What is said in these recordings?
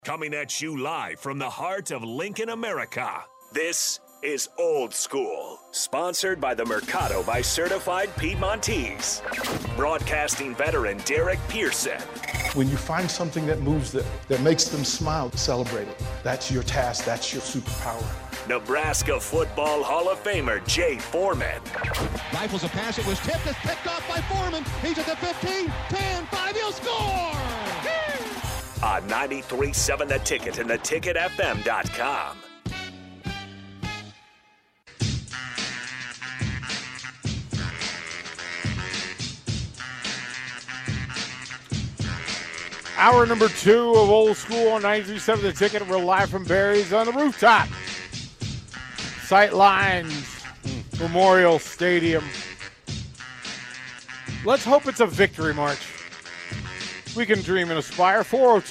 Coming at you live from the heart of Lincoln, America. This is Old School, sponsored by the Mercado by Certified Piedmontese. Broadcasting veteran Derek Pearson. When you find something that moves them, that makes them smile, celebrate it. That's your task. That's your superpower. Nebraska Football Hall of Famer Jay Foreman. Rifles a pass. It was tipped. It's picked off by Foreman. He's at the 15, 10, 5. He'll score! On 93.7 The Ticket and theticketfm.com. Hour number 2 of Old School on 93.7 The Ticket. We're live from Barry's on the rooftop. Sight lines, Memorial Stadium. Let's hope it's a victory march. We can dream and aspire.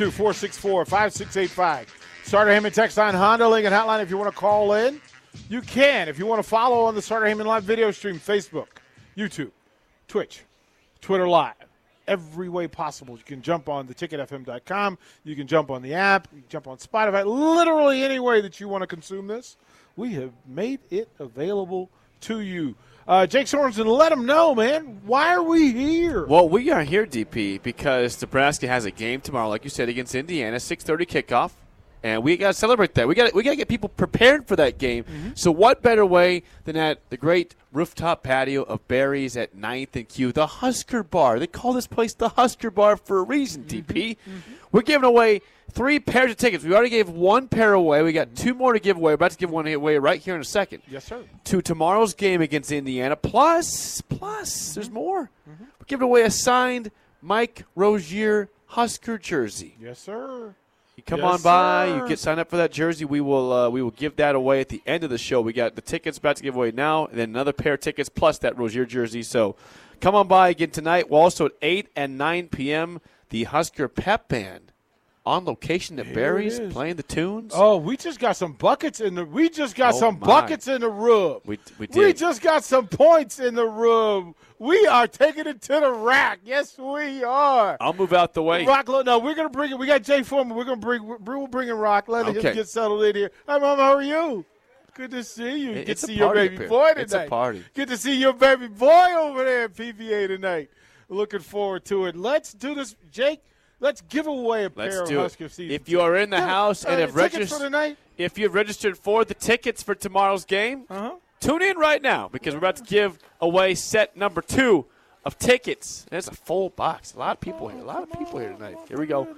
402-464-5685. Starter Heyman text line, Honda Lincoln hotline. If you want to call in, you can. If you want to follow on the Starter Heyman live video stream, Facebook, YouTube, Twitch, Twitter Live. Every way possible. You can jump on theticketfm.com. You can jump on the app. You can jump on Spotify. Literally any way that you want to consume this, we have made it available to you. Jake Sorensen, let them know, man. Why are we here? Well, we are here, DP, because Nebraska has a game tomorrow, like you said, against Indiana, 6:30 kickoff, and we got to celebrate that. We got to get people prepared for that game. Mm-hmm. So what better way than at the great rooftop patio of Barry's at 9th and Q, the Husker Bar. They call this place the Husker Bar for a reason, DP. Mm-hmm. We're giving away 3 pairs of tickets. We already gave 1 pair away. We got 2 more to give away. We're about to give one away right here in a second. Yes, sir. To tomorrow's game against Indiana. Plus, there's more. Mm-hmm. We're giving away a signed Mike Rozier Husker jersey. Yes, sir. You come on by. You get signed up for that jersey. We will give that away at the end of the show. We got the tickets about to give away now, and then another pair of tickets plus that Rozier jersey. So come on by again tonight. We're also at 8 and 9 p.m., the Husker Pep Band. On location at Barry's, playing the tunes. Oh, we just got some buckets in the. Buckets in the room. We did. We just got some points in the room. We are taking it to the rack. Yes, we are. I'll move out the way. Rock, no, we're gonna bring it. We got Jay Foreman. We'll bring in Rock. Let him get settled in here. Hi, Mom. How are you? Good to see you. Good to see your baby boy tonight. It's a party. Good to see your baby boy over there at PVA tonight. Looking forward to it. Let's do this, Jake. Let's give away a pair of Husker season. If you are in the house and have registered for tonight? If you've registered for the tickets for tomorrow's game, tune in right now because we're about to give away set number 2 of tickets. There's a full box. A lot of people here. Tonight. Here we go.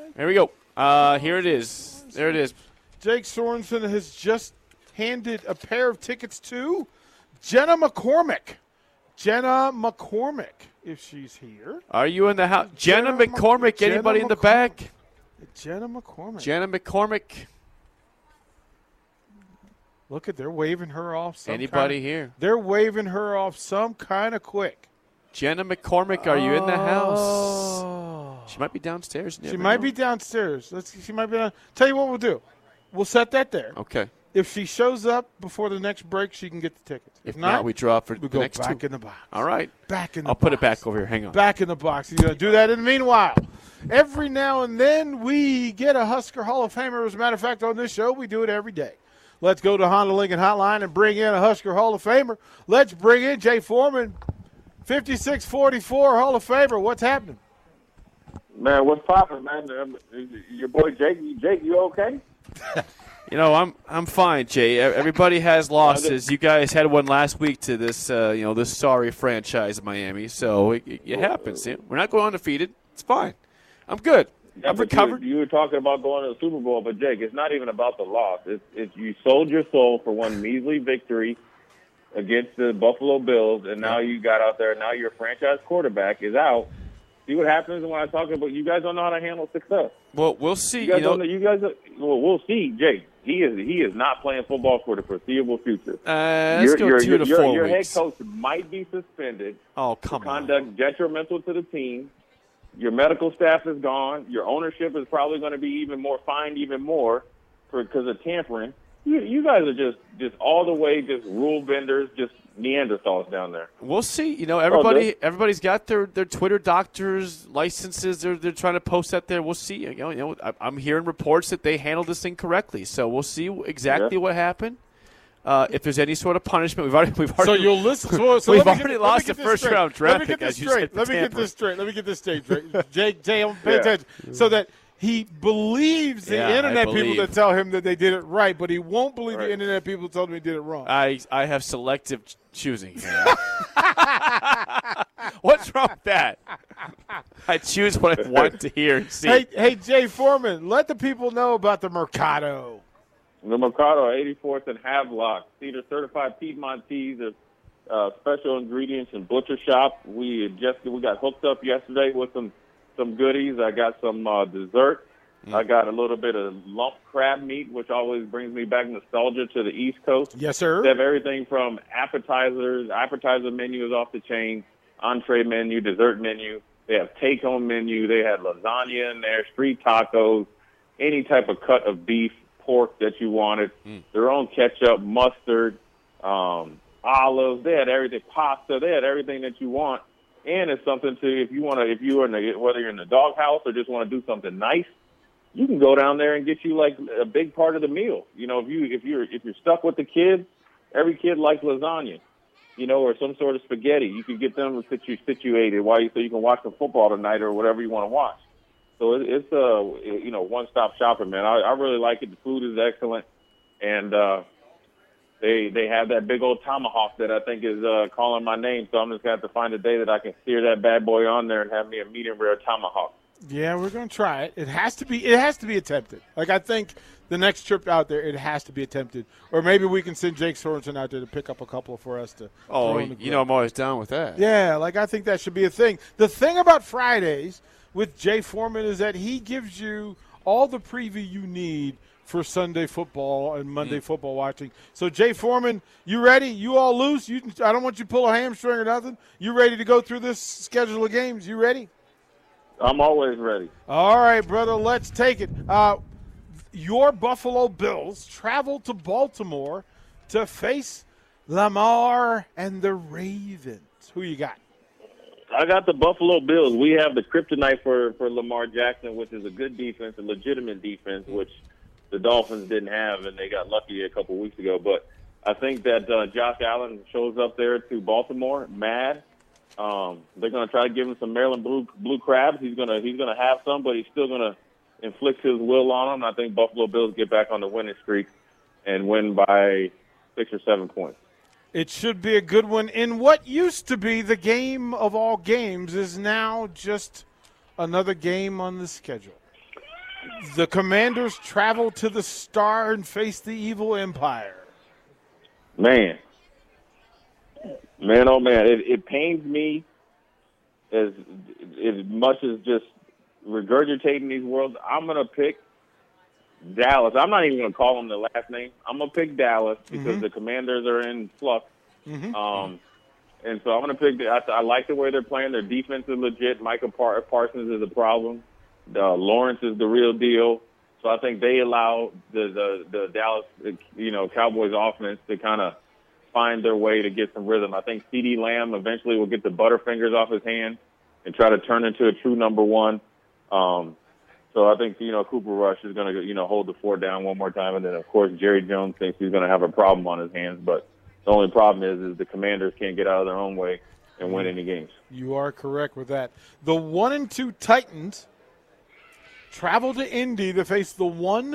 Here it is. There it is. Jake Sorensen has just handed a pair of tickets to Jenna McCormick. If she's here. Are you in the house? Jenna McCormick. Anybody in the back? Jenna McCormick. Jenna McCormick. Look they're waving her off. Anybody here? They're waving her off some kind of quick. Jenna McCormick, are you in the house? She might be downstairs. She might be downstairs. She might be down. Tell you what we'll do. We'll set that there. Okay. If she shows up before the next break, she can get the tickets. If not, we draw for the next 2. Back in the box. All right. Back in the box. I'll put it back over here. Hang on. Back in the box. You're going to do that in the meanwhile. Every now and then we get a Husker Hall of Famer. As a matter of fact, on this show, we do it every day. Let's go to Honda Lincoln Hotline and bring in a Husker Hall of Famer. Let's bring in Jay Foreman, 5644 Hall of Famer. What's happening? Man, what's poppin', man? Your boy Jake, you okay? You know, I'm fine, Jay. Everybody has losses. You guys had one last week to this, this sorry franchise in Miami. So it happens. We're not going undefeated. It's fine. I'm good. I'm recovered. You were talking about going to the Super Bowl, but Jake, it's not even about the loss. It's you sold your soul for one measly victory against the Buffalo Bills, and now you got out there. Now your franchise quarterback is out. See what happens when I talk about you guys don't know how to handle success. Well, we'll see. We'll see, Jake. He is not playing football for the foreseeable future. Let's go 2 to 4 weeks. Your head coach might be suspended. Oh, come on. Conduct detrimental to the team. Your medical staff is gone. Your ownership is probably going to be fined even more because of tampering. You guys are just all the way just rule benders, just Neanderthals down there. We'll see. Everybody's got their Twitter doctors licenses. They're trying to post that there. We'll see. I'm hearing reports that they handled this thing correctly. So we'll see exactly what happened. If there's any sort of punishment, we've already. So you'll listen. So we've already lost the first round draft pick. Let me get this straight. Let me get this straight. Jay, pay attention. So that he believes the internet people that tell him that they did it right, but he won't believe the internet people who told him he did it wrong. I have selective choosing. What's wrong with that? I choose what I want to hear and see. Hey, Jay Foreman, let the people know about the Mercado. The Mercado, 84th and Havelock, Cedar Certified Piedmontese, special ingredients and butcher shop. We got hooked up yesterday with some goodies. I got some dessert. I got a little bit of lump crab meat, which always brings me back nostalgia to the East Coast. Yes, sir. They have everything from appetizers. Appetizer menu is off the chain. Entree menu, dessert menu. They have take-home menu. They had lasagna in there, street tacos, any type of cut of beef, pork that you wanted. Their own ketchup, mustard, olives. They had everything, pasta. They had everything that you want. And it's something to whether you're in the doghouse or just want to do something nice, you can go down there and get you like a big part of the meal. If you're stuck with the kids, every kid likes lasagna, or some sort of spaghetti. You can get them situated so you can watch the football tonight or whatever you want to watch. So it's one-stop shopping, man. I really like it. The food is excellent, and they have that big old tomahawk that I think is calling my name. So I'm just going to have to find a day that I can steer that bad boy on there and have me a medium rare tomahawk. Yeah, we're going to try it. It has to be attempted. Like, I think the next trip out there, it has to be attempted. Or maybe we can send Jake Sorensen out there to pick up a couple for us to. Oh, I'm always down with that. Yeah, I think that should be a thing. The thing about Fridays with Jay Foreman is that he gives you all the preview you need for Sunday football and Monday football watching. So, Jay Foreman, you ready? You all loose? I don't want you to pull a hamstring or nothing. You ready to go through this schedule of games? You ready? I'm always ready. All right, brother, let's take it. Your Buffalo Bills travel to Baltimore to face Lamar and the Ravens. Who you got? I got the Buffalo Bills. We have the kryptonite for Lamar Jackson, which is a good defense, a legitimate defense, which the Dolphins didn't have, and they got lucky a couple weeks ago. But I think that Josh Allen shows up there to Baltimore mad. They're going to try to give him some Maryland blue crabs. He's going to have some, but he's still going to inflict his will on them. I think Buffalo Bills get back on the winning streak and win by 6 or 7 points. It should be a good one. In what used to be the game of all games is now just another game on the schedule. The Commanders travel to the Star and face the Evil Empire. Man, oh man, it pains me as much as just regurgitating these words. I'm going to pick Dallas. I'm not even going to call them the last name. I'm going to pick Dallas because the Commanders are in flux. And so I'm going to pick I like the way they're playing. Their defense is legit. Michael Parsons is a problem. Lawrence is the real deal. So I think they allow the Dallas, Cowboys offense to kind of find their way to get some rhythm. I think CeeDee Lamb eventually will get the butterfingers off his hand and try to turn into a true number one. So I think, Cooper Rush is going to, hold the fort down one more time. And then, of course, Jerry Jones thinks he's going to have a problem on his hands. But the only problem is the Commanders can't get out of their own way and win any games. You are correct with that. The 1-2 Titans travel to Indy to face the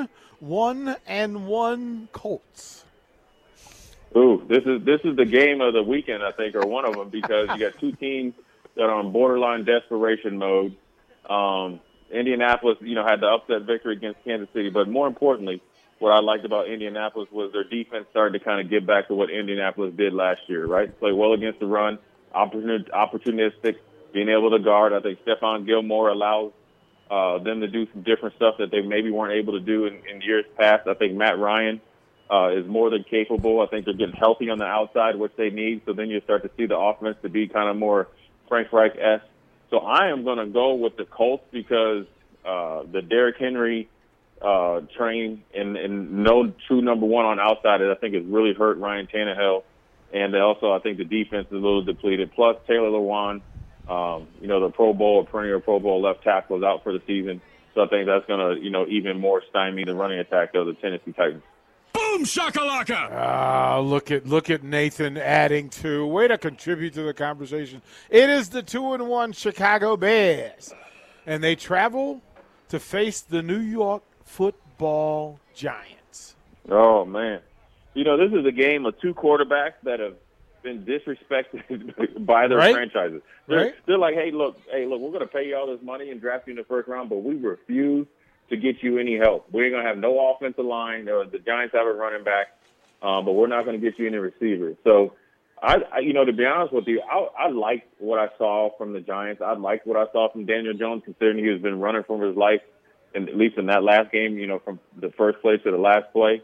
1-1 Colts. Ooh, this is the game of the weekend, I think, or one of them, because you got two teams that are on borderline desperation mode. Indianapolis, had the upset victory against Kansas City, but more importantly, what I liked about Indianapolis was their defense started to kind of get back to what Indianapolis did last year, right? Play well against the run, opportunistic, being able to guard. I think Stephon Gilmore allows them to do some different stuff that they maybe weren't able to do in years past. I think Matt Ryan is more than capable. I think they're getting healthy on the outside, which they need. So then you start to see the offense to be kind of more Frank Reich-esque. So I am going to go with the Colts because the Derrick Henry train and no true number one on outside. I think it's really hurt Ryan Tannehill. And also, I think the defense is a little depleted. Plus, Taylor Lewan, the perennial Pro Bowl left tackle is out for the season. So I think that's going to, even more stymie the running attack of the Tennessee Titans. Boom shakalaka! Look at Nathan adding to. Way to contribute to the conversation. It is the 2-1 Chicago Bears, and they travel to face the New York Football Giants. Oh man, this is a game of two quarterbacks that have been disrespected by their franchises. They're like, hey, look, we're going to pay you all this money and draft you in the first round, but we refuse to get you any help. We're going to have no offensive line. The Giants have a running back, but we're not going to get you any receivers. So, to be honest with you, I liked what I saw from the Giants. I liked what I saw from Daniel Jones, considering he has been running for his life, and at least in that last game, from the first play to the last play.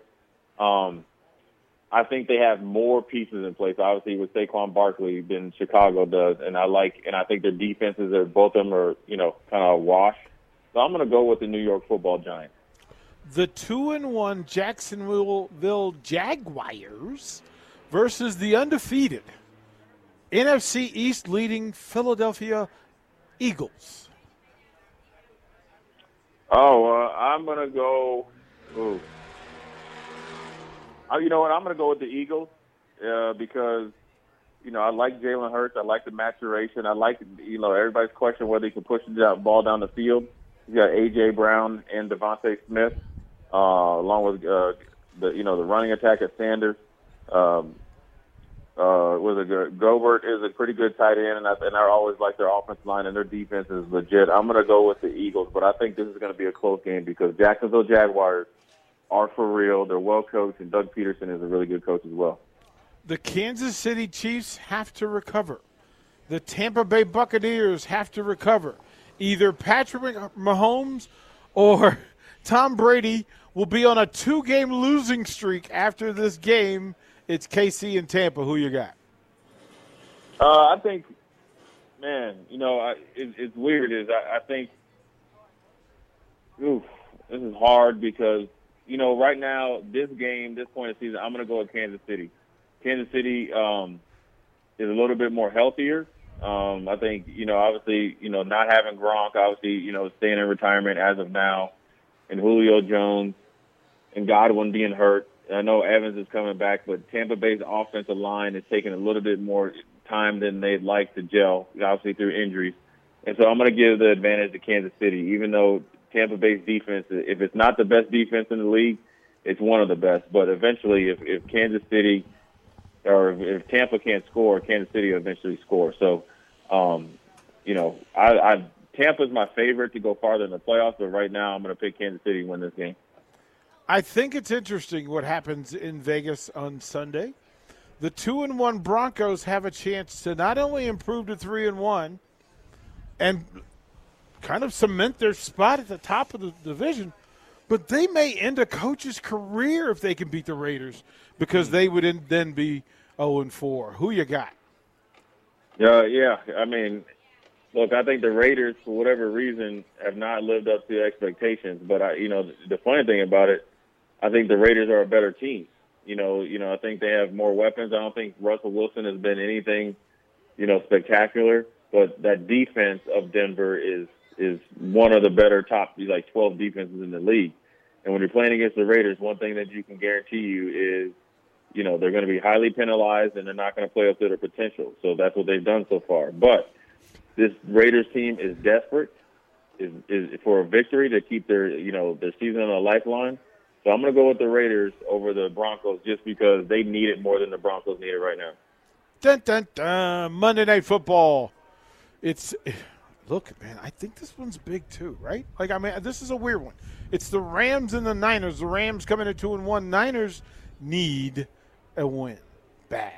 I think they have more pieces in place, obviously, with Saquon Barkley than Chicago does, and I think their defenses, both of them are, kind of a wash. So I'm going to go with the New York Football Giants. The 2-1 Jacksonville Jaguars versus the undefeated NFC East leading Philadelphia Eagles. I'm going to go. You know what? I'm going to go with the Eagles because, I like Jalen Hurts. I like the maturation. I like, everybody's questioning whether he can push the ball down the field. He's got A.J. Brown and Devontae Smith, along with the running attack at Sanders. Gobert is a pretty good tight end, and I always like their offensive line, and their defense is legit. I'm going to go with the Eagles, but I think this is going to be a close game because Jacksonville Jaguars are for real. They're well coached, and Doug Peterson is a really good coach as well. The Kansas City Chiefs have to recover. The Tampa Bay Buccaneers have to recover. Either Patrick Mahomes or Tom Brady will be on a 2-game losing streak after this game. It's KC and Tampa. Who you got? I think, man, it's weird. I think, this is hard because, right now, this point of the season, I'm going to go with Kansas City. Kansas City is a little bit more healthier. I think, obviously, not having Gronk, obviously, staying in retirement as of now, and Julio Jones and Godwin being hurt. I know Evans is coming back, but Tampa Bay's offensive line is taking a little bit more time than they'd like to gel, obviously through injuries. And so I'm going to give the advantage to Kansas City, even though Tampa Bay's defense, if it's not the best defense in the league, it's one of the best. But eventually, if Kansas City or if Tampa can't score, Kansas City will eventually score. So, Tampa's my favorite to go farther in the playoffs, but right now I'm going to pick Kansas City to win this game. I think it's interesting what happens in Vegas on Sunday. The 2-1 Broncos have a chance to not only improve to 3-1 and kind of cement their spot at the top of the division, but they may end a coach's career if they can beat the Raiders because they would then be 0-4. Who you got? Yeah. I mean, look, I think the Raiders, for whatever reason, have not lived up to expectations. But the funny thing about it, I think the Raiders are a better team. I think they have more weapons. I don't think Russell Wilson has been anything, spectacular. But that defense of Denver is one of the better top 12 defenses in the league. And when you're playing against the Raiders, one thing that you can guarantee you is, they're going to be highly penalized and they're not going to play up to their potential. So that's what they've done so far. But this Raiders team is desperate is for a victory to keep their season on a lifeline. So I'm going to go with the Raiders over the Broncos just because they need it more than the Broncos need it right now. Dun, dun, dun. Monday Night Football. Look, man, I think this one's big too, right? This is a weird one. It's the Rams and the Niners. The Rams coming at 2-1. Niners need a win bad.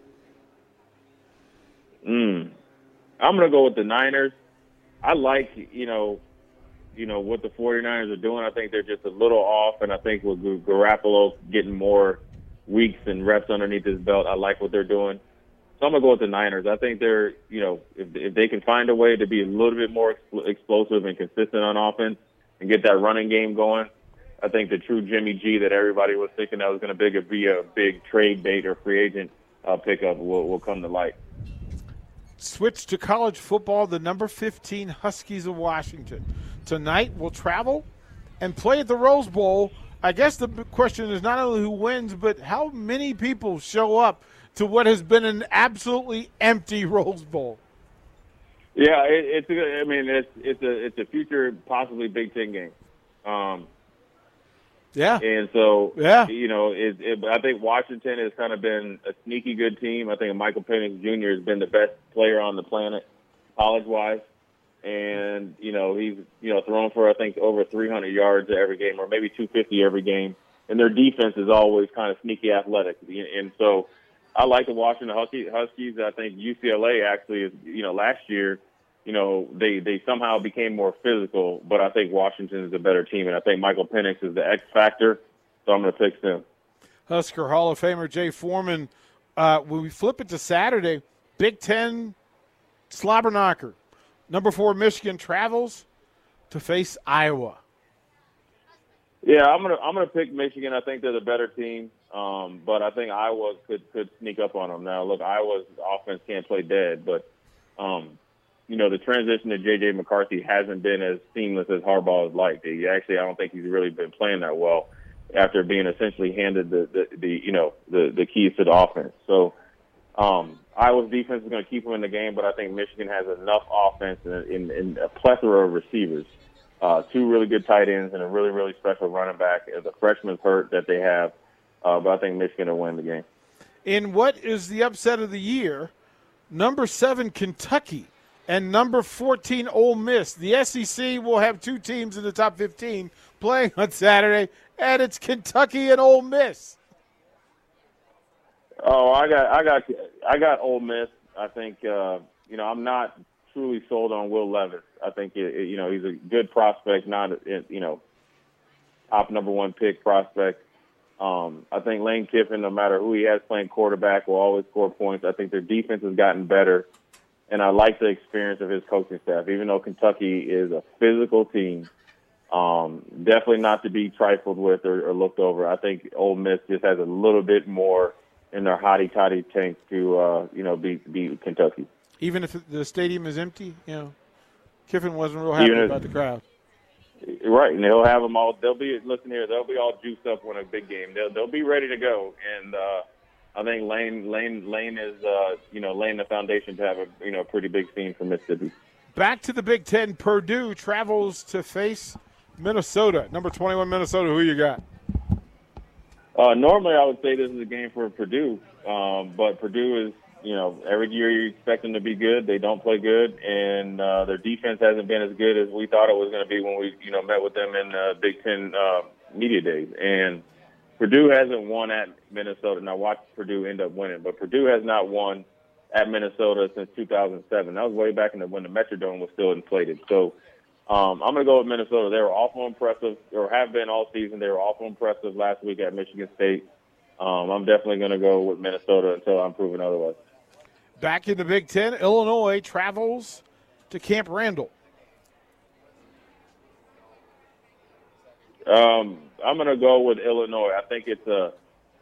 I'm going to go with the Niners. I like, what the 49ers are doing. I think they're just a little off, and I think with Garoppolo getting more weeks and reps underneath his belt, I like what they're doing. So I'm going to go with the Niners. I think they're, if they can find a way to be a little bit more explosive and consistent on offense and get that running game going, I think the true Jimmy G that everybody was thinking that was going to be a big trade bait or free agent pickup will come to light. Switch to college football. The number 15 Huskies of Washington tonight will travel and play at the Rose Bowl. I guess the question is not only who wins, but how many people show up to what has been an absolutely empty Rose Bowl. Yeah, it's a future possibly Big Ten game. Yeah. And so, yeah, I think Washington has kind of been a sneaky good team. I think Michael Penix Jr. has been the best player on the planet college-wise. And, he's, thrown for, I think, over 300 yards every game or maybe 250 every game. And their defense is always kind of sneaky athletic. And so I like the Washington Huskies. I think UCLA actually is, last year, they somehow became more physical, but I think Washington is a better team, and I think Michael Penix is the X factor, so I'm going to pick them. Husker Hall of Famer Jay Foreman, when we flip it to Saturday, Big Ten slobber knocker. Number 4 Michigan travels to face Iowa. Yeah, I'm gonna pick Michigan. I think they're the better team, but I think Iowa could sneak up on them. Now, look, Iowa's offense can't play dead, but the transition to J.J. McCarthy hasn't been as seamless as Harbaugh has liked. I don't think he's really been playing that well after being essentially handed the keys to the offense. So Iowa's defense is going to keep them in the game, but I think Michigan has enough offense and a plethora of receivers, 2 really good tight ends and a really, really special running back. The freshman's hurt that they have, but I think Michigan will win the game. In what is the upset of the year, number 7 Kentucky and number 14 Ole Miss. The SEC will have 2 teams in the top 15 playing on Saturday, and it's Kentucky and Ole Miss. Oh, I got Ole Miss. I think I'm not truly sold on Will Levis. I think he's a good prospect, not top number 1 pick prospect. I think Lane Kiffin, no matter who he has playing quarterback, will always score points. I think their defense has gotten better. And I like the experience of his coaching staff, even though Kentucky is a physical team, definitely not to be trifled with or looked over. I think Ole Miss just has a little bit more in their hotty-toddy tank to, beat Kentucky. Even if the stadium is empty, Kiffin wasn't real happy about the crowd. Right, and he'll have them all. They'll be all juiced up when a big game. They'll be ready to go, and I think Lane is laying the foundation to have a pretty big team for Mississippi. Back to the Big Ten, Purdue travels to face Minnesota. Number 21 Minnesota, who you got? Normally I would say this is a game for Purdue, but Purdue is, every year you expect them to be good. They don't play good, and their defense hasn't been as good as we thought it was going to be when we, met with them in Big Ten media days. And Purdue hasn't won at Minnesota. Now, watch Purdue end up winning, but Purdue has not won at Minnesota since 2007. That was way back when the Metrodome was still inflated. So I'm going to go with Minnesota. They were awful impressive, or have been all season. They were awful impressive last week at Michigan State. I'm definitely going to go with Minnesota until I'm proven otherwise. Back in the Big Ten, Illinois travels to Camp Randall. I'm going to go with Illinois. I think it's a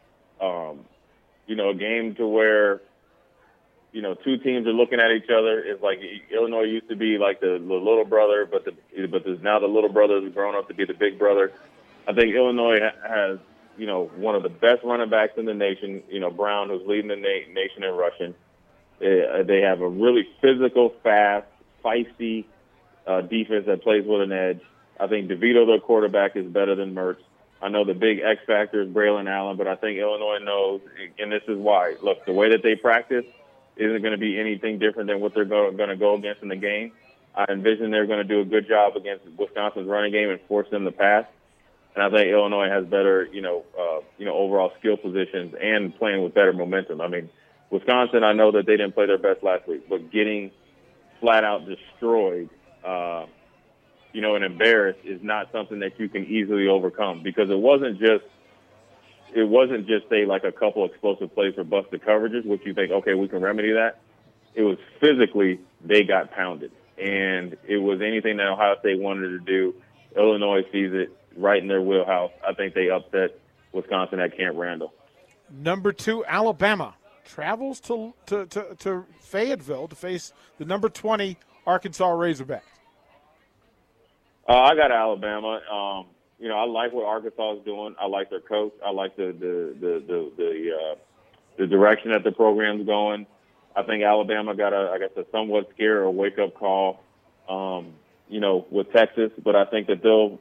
game to where, 2 teams are looking at each other. It's like Illinois used to be like the little brother, but now the little brother has grown up to be the big brother. I think Illinois has, one of the best running backs in the nation, Brown, who's leading the nation in rushing. They have a really physical, fast, feisty defense that plays with an edge. I think DeVito, their quarterback, is better than Mertz. I know the big X factor is Braylon Allen, but I think Illinois knows, and this is why. Look, the way that they practice isn't going to be anything different than what they're going to go against in the game. I envision they're going to do a good job against Wisconsin's running game and force them to pass. And I think Illinois has better, overall skill positions and playing with better momentum. I mean, Wisconsin, I know that they didn't play their best last week, but getting flat out destroyed, and embarrassed is not something that you can easily overcome, because it wasn't just say like a couple explosive plays for busted coverages, which you think, okay, we can remedy that. It was physically they got pounded, and it was anything that Ohio State wanted to do. Illinois sees it, right in their wheelhouse. I think they upset Wisconsin at Camp Randall. Number 2, Alabama travels to Fayetteville to face the number 20 Arkansas Razorbacks. I got Alabama. I like what Arkansas is doing. I like their coach. I like the direction that the program's going. I think Alabama got a somewhat scare or wake up call, with Texas, but I think that they'll,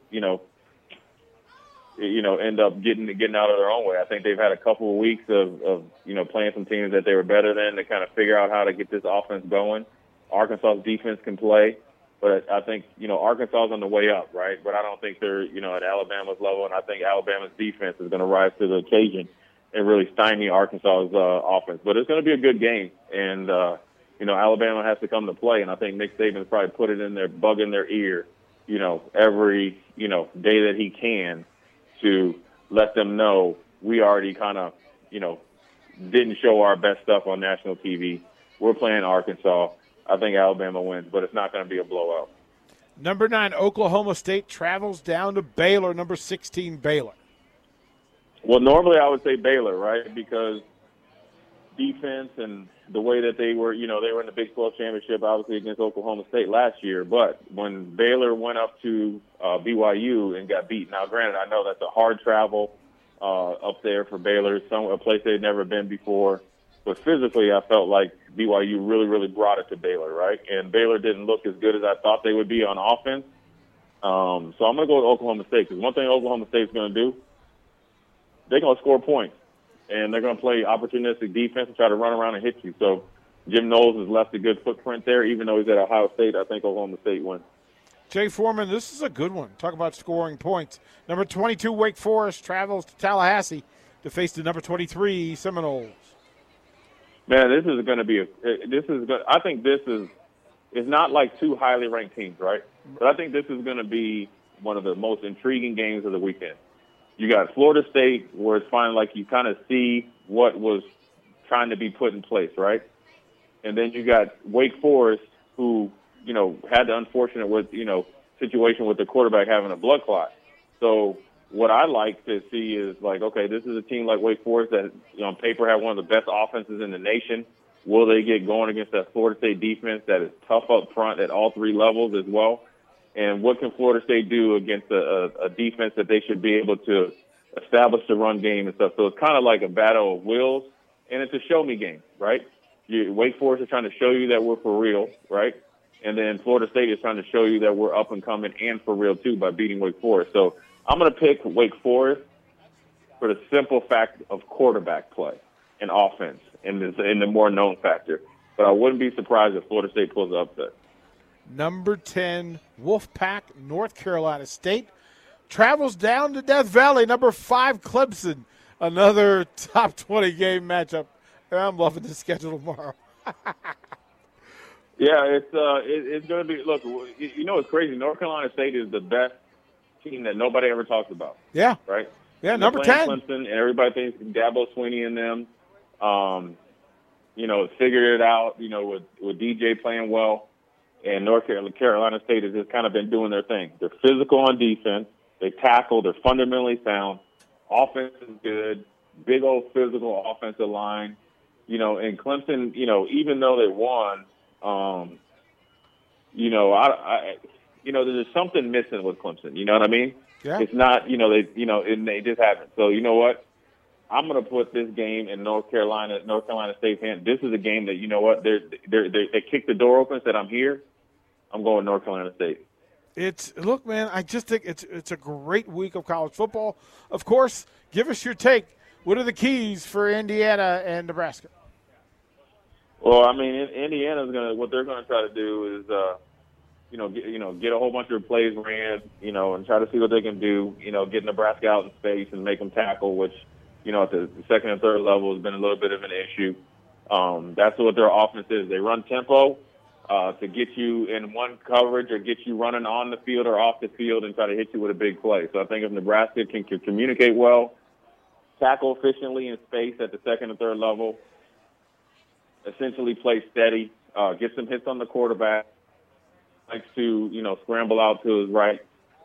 end up getting out of their own way. I think they've had a couple of weeks of playing some teams that they were better than to kind of figure out how to get this offense going. Arkansas's defense can play, but I think, Arkansas's on the way up, right? But I don't think they're, at Alabama's level, and I think Alabama's defense is going to rise to the occasion and really stymie Arkansas's offense. But it's going to be a good game, and, Alabama has to come to play, and I think Nick Saban's probably put it in their bug in their ear, every, day that he can to let them know we already kind of, didn't show our best stuff on national TV. We're playing Arkansas. I think Alabama wins, but it's not going to be a blowout. Number 9, Oklahoma State travels down to Baylor, number 16, Baylor. Well, normally I would say Baylor, right, because defense and the way that they were, they were in the Big 12 championship, obviously, against Oklahoma State last year. But when Baylor went up to BYU and got beat, now, granted, I know that's a hard travel up there for Baylor, a place they'd never been before. But physically, I felt like BYU really, really brought it to Baylor, right? And Baylor didn't look as good as I thought they would be on offense. So I'm going to go with Oklahoma State, because one thing Oklahoma State's going to do, they're going to score points. And they're going to play opportunistic defense and try to run around and hit you. So Jim Knowles has left a good footprint there. Even though he's at Ohio State, I think Oklahoma State wins. Jay Foreman, this is a good one. Talk about scoring points. Number 22, Wake Forest, travels to Tallahassee to face the number 23 Seminoles. Man, this is going to be I think this is it's not like two highly ranked teams, right? But I think this is going to be one of the most intriguing games of the weekend. You got Florida State, where it's finally like you kind of see what was trying to be put in place, right? And then you got Wake Forest, who, had the unfortunate situation with the quarterback having a blood clot. So what I like to see is like, okay, this is a team like Wake Forest that, on paper, have one of the best offenses in the nation. Will they get going against that Florida State defense that is tough up front at all three levels as well? And what can Florida State do against a defense that they should be able to establish the run game and stuff? So it's kind of like a battle of wills, and it's a show-me game, right? Wake Forest is trying to show you that we're for real, right? And then Florida State is trying to show you that we're up and coming and for real, too, by beating Wake Forest. So I'm going to pick Wake Forest for the simple fact of quarterback play and offense and the more known factor. But I wouldn't be surprised if Florida State pulls the upset. Number 10, Wolfpack, North Carolina State, travels down to Death Valley. Number 5, Clemson, another top 20 game matchup. I'm loving the schedule tomorrow. Yeah, it's going to be. Look, it's crazy. North Carolina State is the best team that nobody ever talks about. Yeah, right. Yeah, number 10. Clemson, and everybody thinks Dabo Swinney and them. Figured it out. With DJ playing well. And North Carolina State has just kind of been doing their thing. They're physical on defense. They tackle. They're fundamentally sound. Offense is good. Big old physical offensive line. And Clemson, even though they won, there's something missing with Clemson. You know what I mean? Yeah. It's not, they just haven't. So you know what? I'm going to put this game in North Carolina State's hand. This is a game that, they kicked the door open, said, I'm here. I'm going North Carolina State. Look, man, I just think it's a great week of college football. Of course, give us your take. What are the keys for Indiana and Nebraska? Well, I mean, Indiana's what they're going to try to do is, get a whole bunch of plays ran, and try to see what they can do, get Nebraska out in space and make them tackle, which, at the second and third level has been a little bit of an issue. That's what their offense is. They run tempo to get you in one coverage or get you running on the field or off the field and try to hit you with a big play. So I think if Nebraska can communicate well, tackle efficiently in space at the second and third level, essentially play steady, get some hits on the quarterback, likes to, scramble out to his right,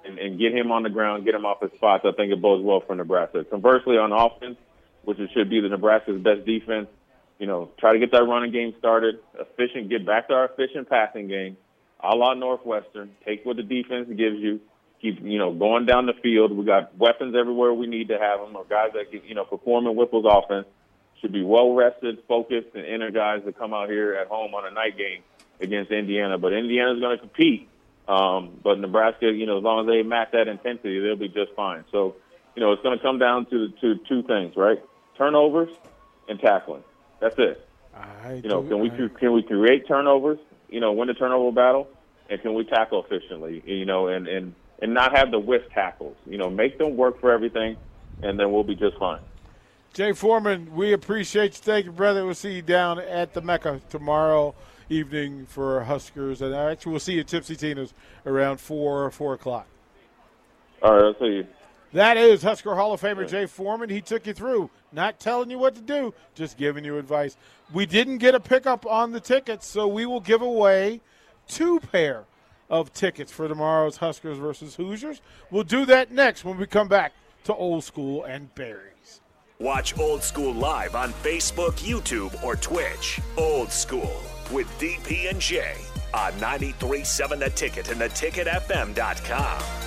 and get him on the ground, get him off his spots, I think it bodes well for Nebraska. Conversely, on offense, which it should be the Nebraska's best defense, try to get that running game started, get back to our efficient passing game, a la Northwestern. Take what the defense gives you. Keep, going down the field. We got weapons everywhere we need to have them, or guys that can, perform in Whipple's offense. Should be well-rested, focused, and energized to come out here at home on a night game against Indiana. But Indiana's going to compete. But Nebraska, as long as they match that intensity, they'll be just fine. So, it's going to come down to two things, right? Turnovers and tackling. That's it. Can we create turnovers, win the turnover battle, and can we tackle efficiently, and not have the whiff tackles, make them work for everything, and then we'll be just fine. Jay Foreman, we appreciate you. Thank you, brother. We'll see you down at the Mecca tomorrow evening for Huskers, and actually we'll see you at Tipsy Tina's around 4 o'clock. All right, I'll see you. That is Husker Hall of Famer Jay Foreman. He took you through, not telling you what to do, just giving you advice. We didn't get a pickup on the tickets, so we will give away 2 pair of tickets for tomorrow's Huskers versus Hoosiers. We'll do that next when we come back to Old School and Berries. Watch Old School live on Facebook, YouTube, or Twitch. Old School with DP and J on 93.7 The Ticket and theticketfm.com.